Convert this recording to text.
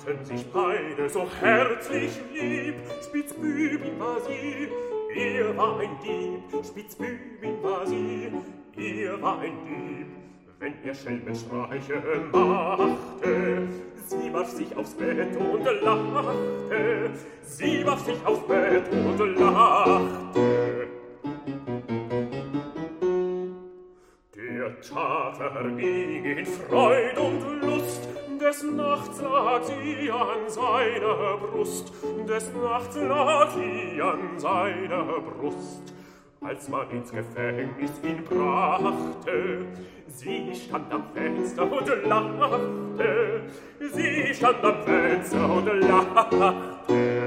hatten sich beide so herzlich lieb. Spitzbübin war sie, er war ein Dieb. Spitzbübin war sie, er war ein Dieb. Wenn er Schelmenstreiche machte, sie warf sich aufs Bett und lachte. Sie warf sich aufs Bett und lachte. Der Tag verging in Freud und Lust, des Nachts lag sie an seiner Brust, des Nachts lag sie an seiner Brust. Als man ins Gefängnis ihn brachte, sie stand am Fenster und lachte, sie stand am Fenster und lachte.